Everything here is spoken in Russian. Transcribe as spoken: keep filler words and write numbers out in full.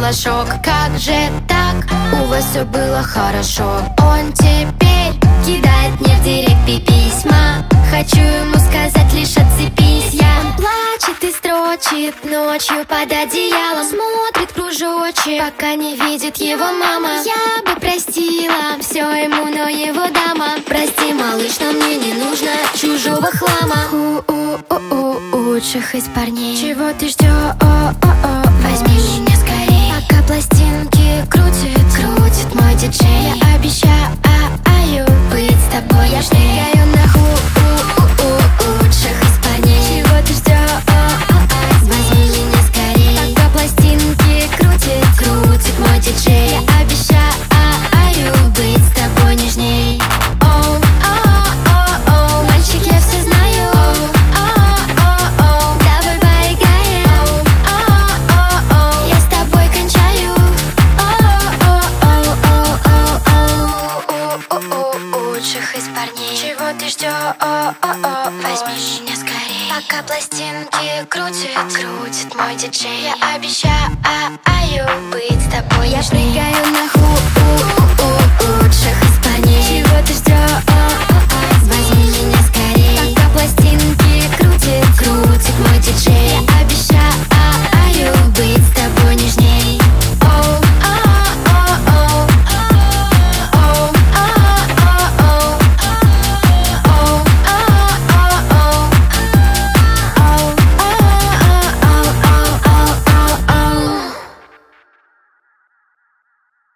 ощутила шок. Как же так? У вас все было хорошо. Он теперь кидает мне в директ письма. Хочу ему сказать лишь отцепись. Я Он плачет и строчит ночью под одеялом, смотрит кружочек, пока не видит его мама. Я бы простила все ему, но его дама. Прости, малыш, но мне не нужно чужого хлама. У-у-у-у, лучших из парней. Чего ты ждешь? Возьми меня скорей. Пока пластинки крутит, крутит мой диджей. Я обещаю быть с тобой. Я шныряю на ху-у-у-у лучших из парней. Чего ты ждешь? Возьми меня скорей. Пока пластинки крутит, крутит мой диджей. Я обещаю быть с тобой нежней. Оу, оу, оу, оу, мальчик, я все знаю. Оу, оу, оу, давай поиграем. Оу, оу, оу, я с тобой кончаю. Оу, оу, оу, оу, оу, оу, лучших из парней. Чего ты ждешь? Возьми меня скорей. Пока пластинки крутит, крутит мой диджей. Я обещаю быть с тобой. Я